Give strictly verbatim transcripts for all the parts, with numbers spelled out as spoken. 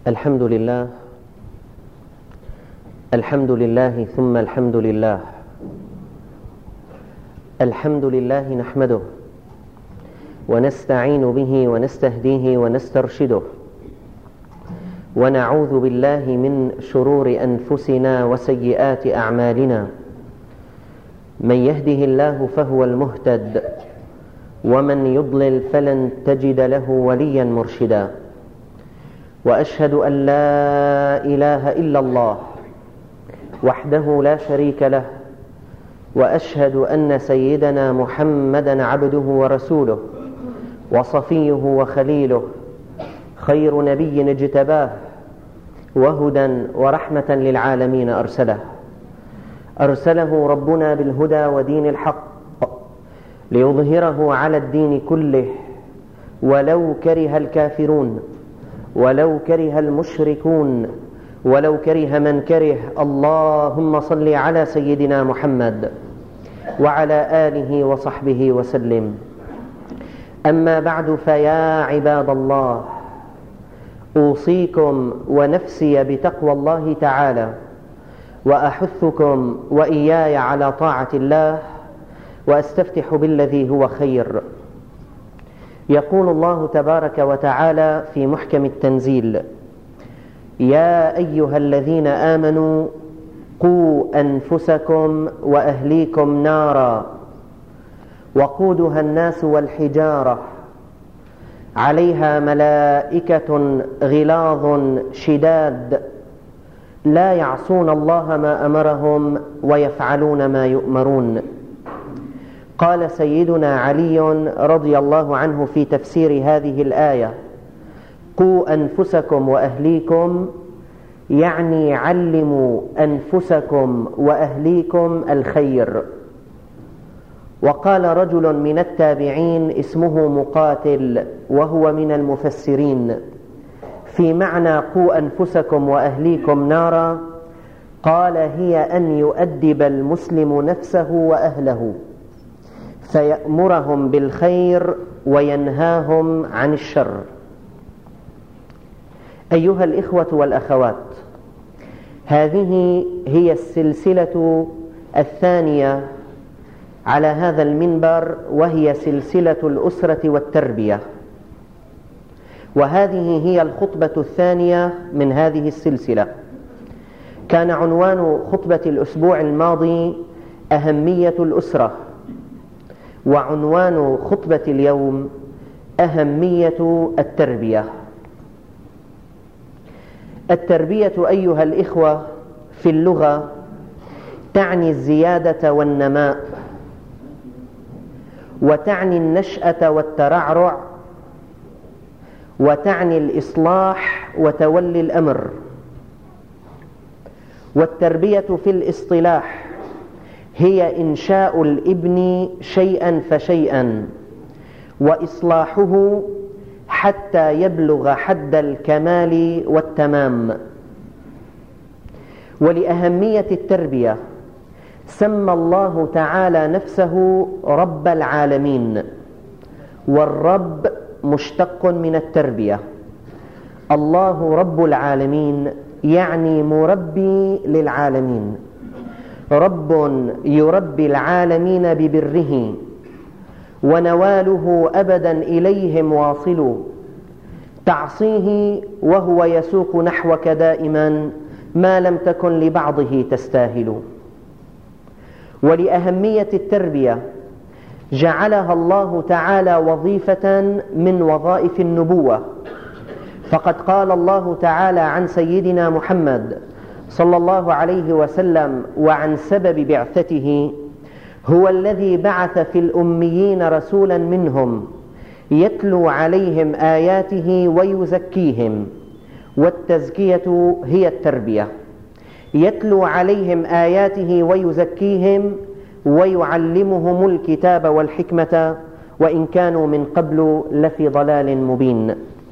الحمد لله الحمد لله ثم الحمد لله الحمد لله نحمده ونستعين به ونستهديه ونسترشده ونعوذ بالله من شرور أنفسنا وسيئات أعمالنا. من يهده الله فهو المهتد ومن يضلل فلن تجد له وليا مرشدا. وأشهد أن لا إله إلا الله وحده لا شريك له، وأشهد أن سيدنا محمدا عبده ورسوله وصفيه وخليله، خير نبي اجتباه وهدى ورحمة للعالمين أرسله أرسله ربنا بالهدى ودين الحق ليظهره على الدين كله ولو كره الكافرون ولو كره المشركون ولو كره من كره. اللهم صل على سيدنا محمد وعلى آله وصحبه وسلم. أما بعد، فيا عباد الله، أوصيكم ونفسي بتقوى الله تعالى، وأحثكم وإياي على طاعة الله، وأستفتح بالذي هو خير. يقول الله تبارك وتعالى في محكم التنزيل: يا أيها الذين آمنوا قوا أنفسكم وأهليكم نارا وقودها الناس والحجارة عليها ملائكة غلاظ شداد لا يعصون الله ما أمرهم ويفعلون ما يؤمرون. قال سيدنا علي رضي الله عنه في تفسير هذه الآية: قوا أنفسكم وأهليكم، يعني علموا أنفسكم وأهليكم الخير. وقال رجل من التابعين اسمه مقاتل وهو من المفسرين في معنى قوا أنفسكم وأهليكم نارا، قال: هي أن يؤدب المسلم نفسه وأهله فيأمرهم بالخير وينهاهم عن الشر. أيها الإخوة والأخوات، هذه هي السلسلة الثانية على هذا المنبر، وهي سلسلة الأسرة والتربية، وهذه هي الخطبة الثانية من هذه السلسلة. كان عنوان خطبة الأسبوع الماضي أهمية الأسرة، وعنوان خطبة اليوم أهمية التربية. التربية أيها الإخوة في اللغة تعني الزيادة والنماء، وتعني النشأة والترعرع، وتعني الإصلاح وتولي الأمر. والتربية في الاصطلاح هي إنشاء الابن شيئا فشيئا وإصلاحه حتى يبلغ حد الكمال والتمام. ولأهمية التربية سمى الله تعالى نفسه رب العالمين، والرب مشتق من التربية. الله رب العالمين يعني مربي للعالمين، رب يربي العالمين ببره، ونواله أبدا إليهم واصل، تعصيه وهو يسوق نحوك دائما ما لم تكن لبعضه تستاهل. ولأهمية التربية جعلها الله تعالى وظيفة من وظائف النبوة، فقد قال الله تعالى عن سيدنا محمد صلى الله عليه وسلم وعن سبب بعثته: هو الذي بعث في الأميين رسولا منهم يتلو عليهم آياته ويزكيهم. والتزكية هي التربية. يتلو عليهم آياته ويزكيهم ويعلمهم الكتاب والحكمة وإن كانوا من قبل لفي ضلال مبين.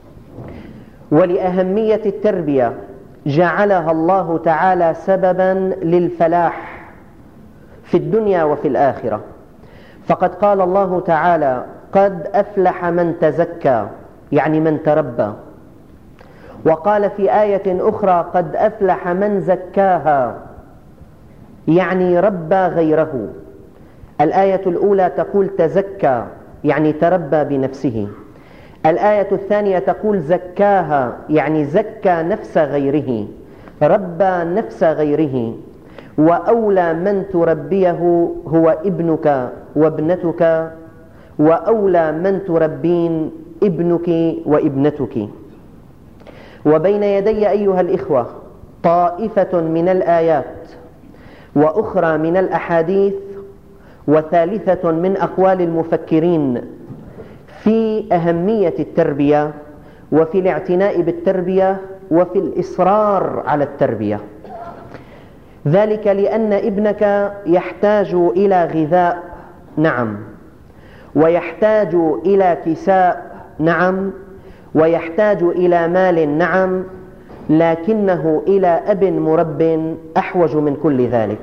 ولأهمية التربية جعلها الله تعالى سببا للفلاح في الدنيا وفي الآخرة، فقد قال الله تعالى: قد أفلح من تزكى، يعني من تربى. وقال في آية أخرى قد أفلح من زكاها، يعني ربى غيره. الآية الأولى تقول تزكى يعني تربى بنفسه، الآية الثانية تقول زكاها يعني زكى نفس غيره، ربى نفس غيره. وأولى من تربيه هو ابنك وابنتك، وأولى من تربين ابنك وابنتك. وبين يدي أيها الإخوة طائفة من الآيات وأخرى من الأحاديث وثالثة من أقوال المفكرين في أهمية التربية وفي الاعتناء بالتربية وفي الإصرار على التربية. ذلك لأن ابنك يحتاج إلى غذاء، نعم، ويحتاج إلى كساء، نعم، ويحتاج إلى مال، نعم، لكنه إلى أب مرب أحوج من كل ذلك.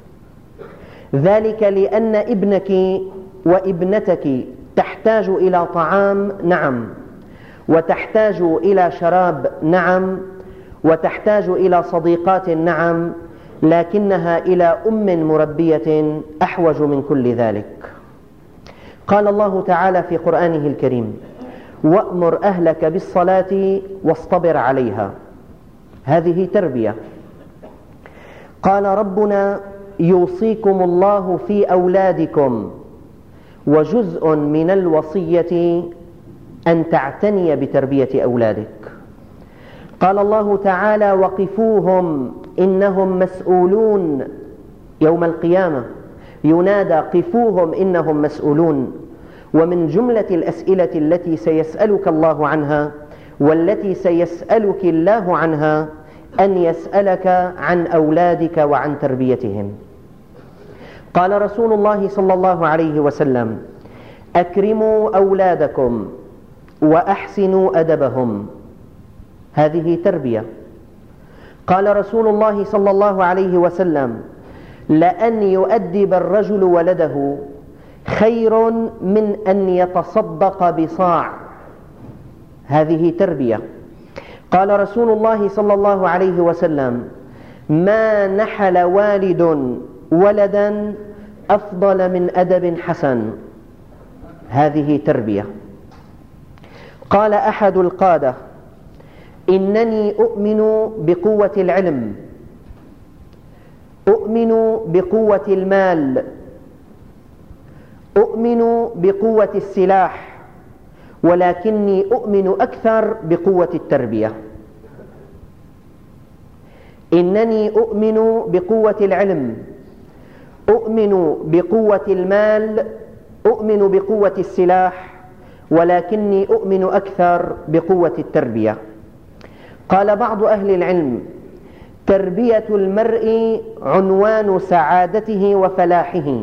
ذلك لأن ابنك وابنتك تحتاج إلى طعام، نعم، وتحتاج إلى شراب، نعم، وتحتاج إلى صديقات، نعم، لكنها إلى أم مربية أحوج من كل ذلك. قال الله تعالى في قرآنه الكريم: وأمر أهلك بالصلاة واصطبر عليها. هذه تربية. قال ربنا: يوصيكم الله في أولادكم، وجزء من الوصية أن تعتني بتربية أولادك. قال الله تعالى: وقفوهم إنهم مسؤولون. يوم القيامة ينادى: قفوهم إنهم مسؤولون. ومن جملة الأسئلة التي سيسألك الله عنها والتي سيسألك الله عنها أن يسألك عن أولادك وعن تربيتهم. قال رسول الله صلى الله عليه وسلم: أكرموا أولادكم وأحسنوا أدبهم. هذه تربية. قال رسول الله صلى الله عليه وسلم: لأن يؤدب الرجل ولده خير من أن يتصدق بصاع. هذه تربية. قال رسول الله صلى الله عليه وسلم: ما نحل والد ولدا أفضل من أدب حسن. هذه تربية. قال أحد القادة: إنني أؤمن بقوة العلم، أؤمن بقوة المال، أؤمن بقوة السلاح، ولكني أؤمن أكثر بقوة التربية. إنني أؤمن بقوة العلم، أؤمن بقوة المال، أؤمن بقوة السلاح، ولكني أؤمن أكثر بقوة التربية. قال بعض أهل العلم: تربية المرء عنوان سعادته وفلاحه،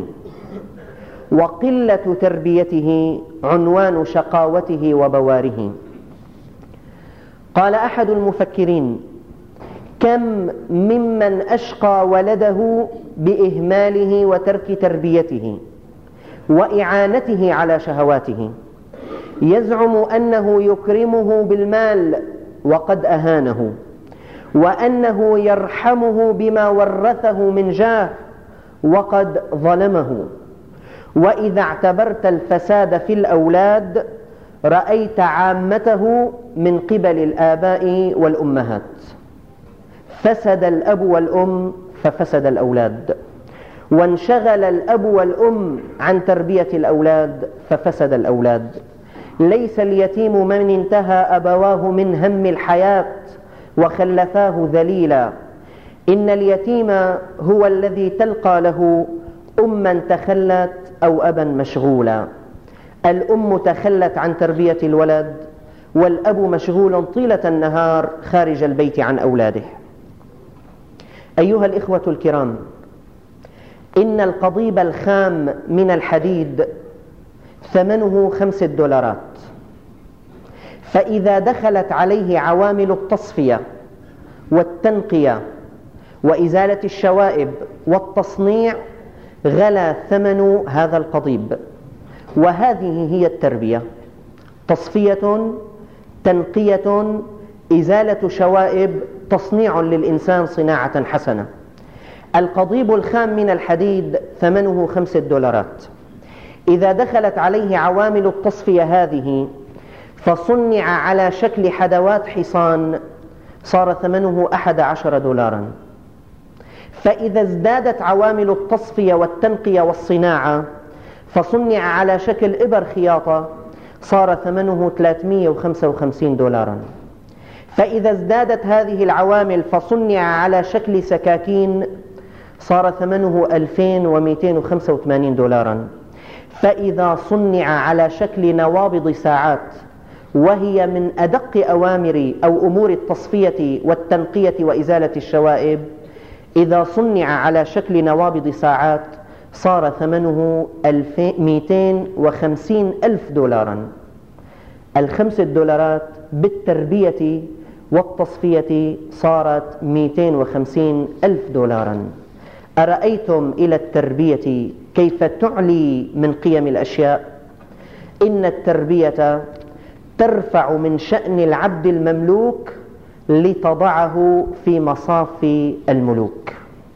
وقلة تربيته عنوان شقاوته وبواره. قال أحد المفكرين: كم ممن أشقى ولده بإهماله وترك تربيته وإعانته على شهواته، يزعم أنه يكرمه بالمال وقد أهانه، وأنه يرحمه بما ورثه من جاه وقد ظلمه. وإذا اعتبرت الفساد في الأولاد رأيت عامته من قبل الآباء والأمهات. فسد الأب والأم ففسد الأولاد، وانشغل الأب والأم عن تربية الأولاد ففسد الأولاد. ليس اليتيم من انتهى أبواه من هم الحياة وخلفاه ذليلا، إن اليتيم هو الذي تلقى له أما تخلت أو أبا مشغولا. الأم تخلت عن تربية الولد، والأب مشغول طيلة النهار خارج البيت عن أولاده. أيها الإخوة الكرام، إن القضيب الخام من الحديد ثمنه خمسة دولارات، فإذا دخلت عليه عوامل التصفية والتنقية وإزالة الشوائب والتصنيع غلا ثمن هذا القضيب. وهذه هي التربية: تصفية، تنقية، إزالة شوائب تصنيع للإنسان صناعة حسنة. القضيب الخام من الحديد ثمنه خمسة دولارات، إذا دخلت عليه عوامل التصفية هذه فصنع على شكل حدوات حصان صار ثمنه أحد عشر دولارا. فإذا ازدادت عوامل التصفية والتنقية والصناعة فصنع على شكل إبر خياطة صار ثمنه ثلاثمئة وخمسة وخمسين دولارا. فإذا ازدادت هذه العوامل فصنع على شكل سكاكين صار ثمنه ألفين ومئتين وخمسة وثمانين دولارا. فإذا صنع على شكل نوابض ساعات، وهي من أدق أوامر أو أمور التصفية والتنقية وإزالة الشوائب، إذا صنع على شكل نوابض ساعات صار ثمنه مئتين وخمسين ألف دولارا. الخمسة دولارات بالتربية والتصفية صارت مئتين وخمسين ألف دولارا. أرأيتم إلى التربية كيف تعلي من قيم الأشياء؟ إن التربية ترفع من شأن العبد المملوك لتضعه في مصاف الملوك.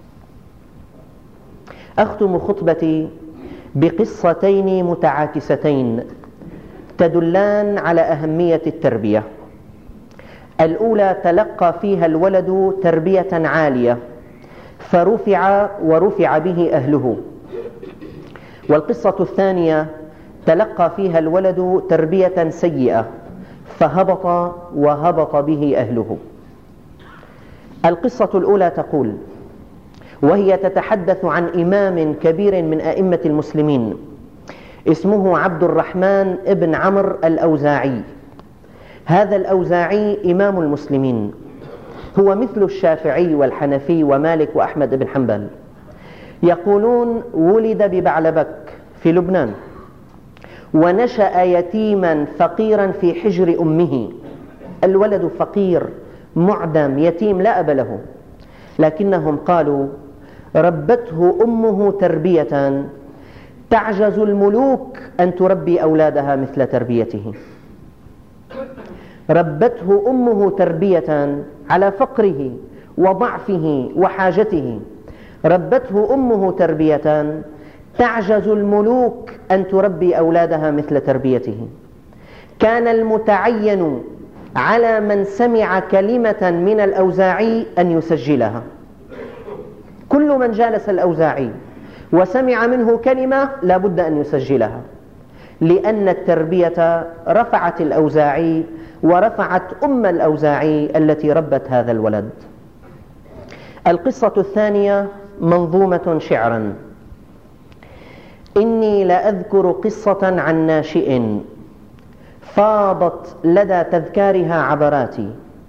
أختم خطبتي بقصتين متعاكستين تدلان على أهمية التربية. الأولى تلقى فيها الولد تربية عالية فرفع ورفع به أهله، والقصة الثانية تلقى فيها الولد تربية سيئة فهبط وهبط به أهله. القصة الأولى تقول، وهي تتحدث عن إمام كبير من أئمة المسلمين اسمه عبد الرحمن ابن عمرو الأوزاعي. هذا الأوزاعي إمام المسلمين، هو مثل الشافعي والحنفي ومالك وأحمد بن حنبل. يقولون ولد ببعلبك في لبنان، ونشأ يتيما فقيرا في حجر أمه. الولد فقير معدم يتيم لا أب له، لكنهم قالوا ربته أمه تربية تعجز الملوك أن تربي أولادها مثل تربيته. ربته أمه تربية على فقره وضعفه وحاجته، ربته أمه تربية تعجز الملوك أن تربي أولادها مثل تربيته. كان المتعين على من سمع كلمة من الأوزاعي أن يسجلها. كل من جالس الأوزاعي وسمع منه كلمة لا بد أن يسجلها، لأن التربية رفعت الأوزاعي ورفعت أم الأوزاعي التي ربت هذا الولد. القصة الثانية منظومة شعرا. إني لأذكر قصة عن ناشئ فاضت لدى تذكارها عبراتي،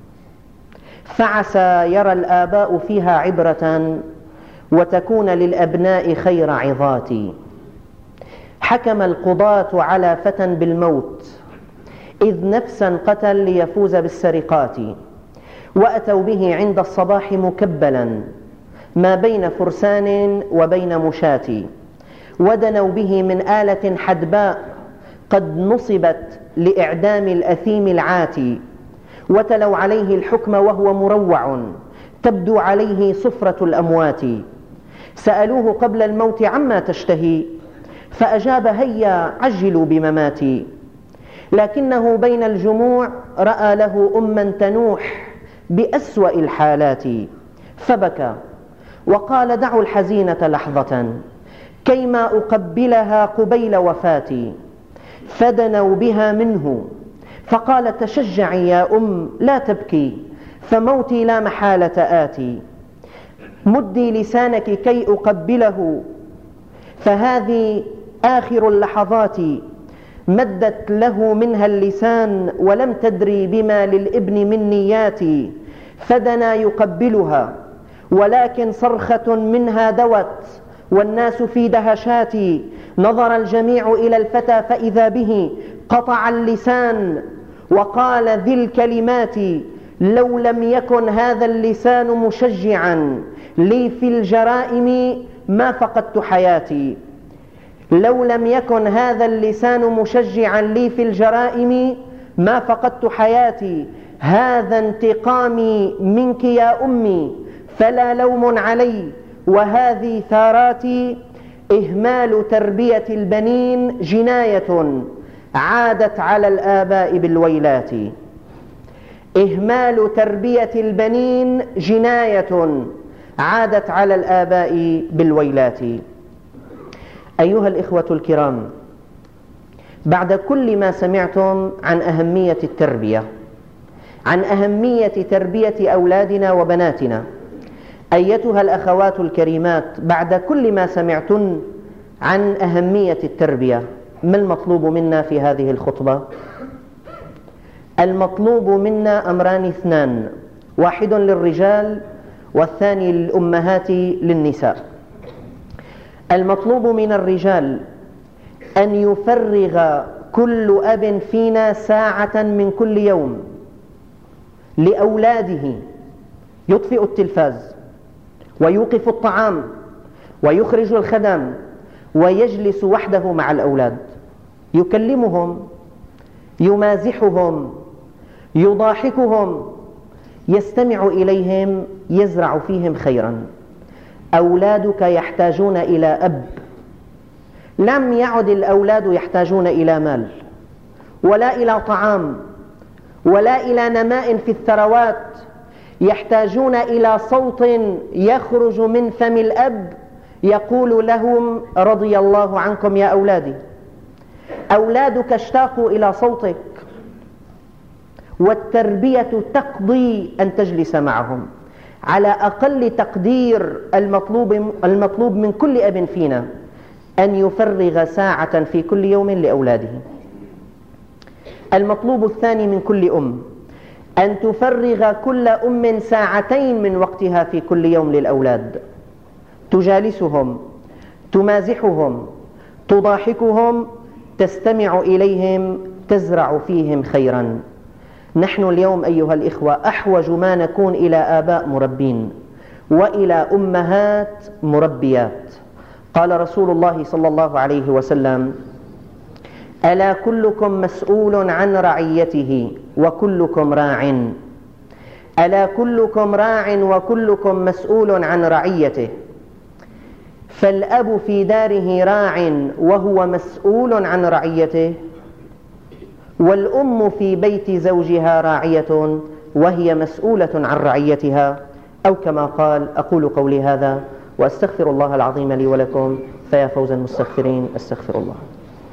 فعسى يرى الآباء فيها عبرة وتكون للأبناء خير عظاتي. حكم القضاة على فتى بالموت إذ نفسا قتل ليفوز بالسرقات، وأتوا به عند الصباح مكبلا ما بين فرسان وبين مشاة، ودنوا به من آلة حدباء قد نصبت لإعدام الأثيم العاتي، وتلوا عليه الحكم وهو مروع تبدو عليه صفرة الأموات. سألوه قبل الموت عما تشتهي فأجاب هيا عجلوا بمماتي، لكنه بين الجموع رأى له أما تنوح بأسوأ الحالات، فبكى وقال دعوا الحزينة لحظة كيما أقبلها قبيل وفاتي. فدنوا بها منه فقال تشجعي يا أم لا تبكي فموتي لا محالة آتي، مدي لسانك كي أقبله فهذه آخر اللحظات. مدت له منها اللسان ولم تدري بما للابن من نياتي، فدنا يقبلها ولكن صرخة منها دوت والناس في دهشات. نظر الجميع إلى الفتى فإذا به قطع اللسان وقال ذي الكلمات لو لم يكن هذا اللسان مشجعا لي في الجرائم ما فقدت حياتي. لو لم يكن هذا اللسان مشجعا لي في الجرائم ما فقدت حياتي، هذا انتقامي منك يا أمي، فلا لوم علي، وهذه ثاراتي. إهمال تربية البنين جناية عادت على الآباء بالويلات. إهمال تربية البنين جناية عادت على الآباء بالويلات. أيها الإخوة الكرام، بعد كل ما سمعتم عن أهمية التربية، عن أهمية تربية أولادنا وبناتنا، أيتها الأخوات الكريمات، بعد كل ما سمعتن عن أهمية التربية، ما المطلوب منا في هذه الخطبة؟ المطلوب منا أمران اثنان، واحد للرجال والثاني للأمهات للنساء. المطلوب من الرجال أن يفرغ كل أب فينا ساعة من كل يوم لأولاده، يطفئ التلفاز ويوقف الطعام ويخرج الخدم ويجلس وحده مع الأولاد، يكلمهم، يمازحهم، يضاحكهم، يستمع إليهم، يزرع فيهم خيرا. أولادك يحتاجون إلى أب. لم يعد الأولاد يحتاجون إلى مال ولا إلى طعام ولا إلى نماء في الثروات، يحتاجون إلى صوت يخرج من فم الأب يقول لهم رضي الله عنكم يا أولادي. أولادك اشتاقوا إلى صوتك، والتربية تقضي أن تجلس معهم على أقل تقدير. المطلوب, المطلوب من كل أب فينا أن يفرغ ساعة في كل يوم لأولاده. المطلوب الثاني من كل أم أن تفرغ كل أم ساعتين من وقتها في كل يوم للأولاد، تجالسهم، تمازحهم، تضاحكهم، تستمع إليهم، تزرع فيهم خيرا. نحن اليوم أيها الإخوة أحوج ما نكون إلى آباء مربين وإلى أمهات مربيات. قال رسول الله صلى الله عليه وسلم: ألا كلكم مسؤول عن رعيته وكلكم راع. ألا كلكم راع وكلكم مسؤول عن رعيته. فالأب في داره راع وهو مسؤول عن رعيته، والأم في بيت زوجها راعية وهي مسؤولة عن رعيتها، أو كما قال. أقول قولي هذا وأستغفر الله العظيم لي ولكم، فيا فوز المستغفرين. أستغفر الله.